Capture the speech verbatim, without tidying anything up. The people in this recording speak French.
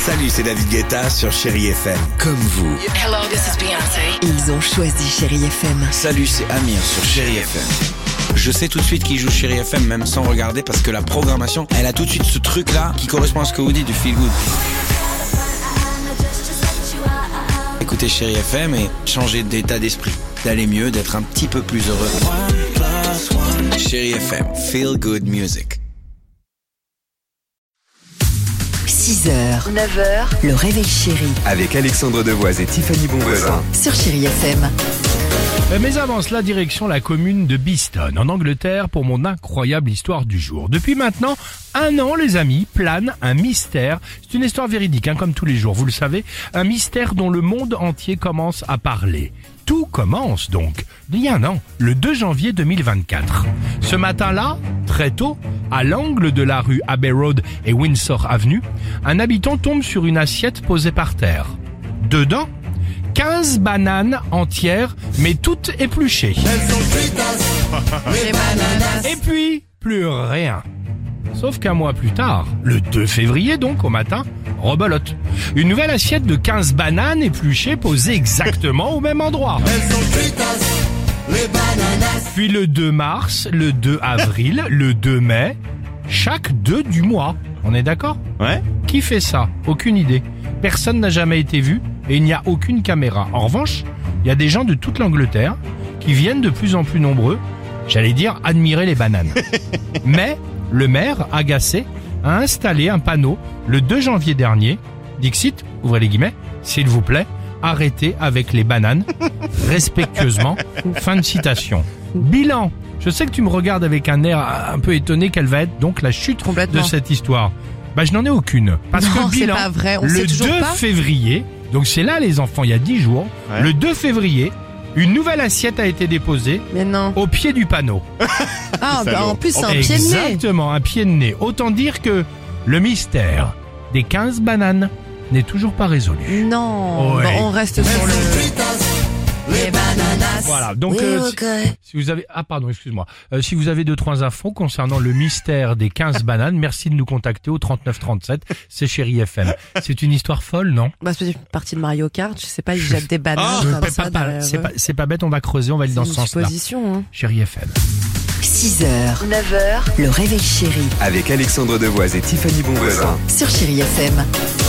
Salut, c'est David Guetta sur Chérie F M. Comme vous. Hello, this is Beyoncé. Ils ont choisi Chérie F M. Salut, c'est Amir sur Chérie F M. Je sais tout de suite qui joue Chérie F M, même sans regarder, parce que la programmation, elle a tout de suite ce truc-là qui correspond à ce que vous dites du feel good. Écoutez Chérie F M et changer d'état d'esprit, d'aller mieux, d'être un petit peu plus heureux. Chérie F M, feel good music. six heures, neuf heures, le réveil chéri Avec Alexandre Devoise et Tiffany Bonvoisin. sur Chérie F M. Mais avant cela, direction la commune de Beeston, en Angleterre, pour mon incroyable histoire du jour. Depuis maintenant un an, les amis, plane un mystère. C'est une histoire véridique, hein, comme tous les jours, vous le savez. Un mystère dont le monde entier commence à parler. Tout commence donc, il y a un an, le deux janvier deux mille vingt-quatre. Ce matin-là, très tôt, à l'angle de la rue Abbey Road et Windsor Avenue, un habitant tombe sur une assiette posée par terre. Dedans, quinze bananes entières, mais toutes épluchées. Et puis, plus rien. Sauf qu'un mois plus tard, le deux février donc, au matin, rebelote. Une nouvelle assiette de quinze bananes épluchées posées exactement au même endroit. Puis le deux mars, le deux avril, le deux mai, chaque deux du mois. On est d'accord ? Ouais. Qui fait ça ? Aucune idée. Personne n'a jamais été vu et il n'y a aucune caméra. En revanche, il y a des gens de toute l'Angleterre qui viennent de plus en plus nombreux, j'allais dire admirer les bananes. Mais le maire, agacé, a installé un panneau le deux janvier dernier. Dixit, ouvrez les guillemets, s'il vous plaît, arrêtez avec les bananes, respectueusement. Fin de citation. Bilan. Je sais que tu me regardes avec un air un peu étonné. Quelle va être donc la chute de cette histoire ? Bah, je n'en ai aucune. Parce non, que bilan, c'est pas vrai. On le sait toujours deux pas. février, donc c'est là les enfants, il y a dix jours, Ouais. le deux février, une nouvelle assiette a été déposée Mais non. au pied du panneau. Ah, bah, en plus, c'est un pied de nez. Exactement, un pied de nez. Autant dire que le mystère des quinze bananes n'est toujours pas résolu. Non. Ouais. Bon, on reste sur le... Les bananas. Voilà, donc Oui, euh, ok. si, si vous avez ah pardon, excuse-moi. Euh, si vous avez deux trois infos concernant le mystère des quinze bananes, merci de nous contacter au trente-neuf trente-sept, c'est Chérie F M. C'est une histoire folle, non ? Bah, c'est une partie de Mario Kart, je sais pas, ils jettent des bananes Ah, comme pas- ça. pas- dans pas- la c'est rue. pas c'est pas bête, on va creuser, on va aller C'est dans une ce sens-là. supposition, hein. Chérie F M. six heures, neuf heures, le réveil chéri Avec Alexandre Devoise et Tiffany Bonvoisin. sur Chérie F M.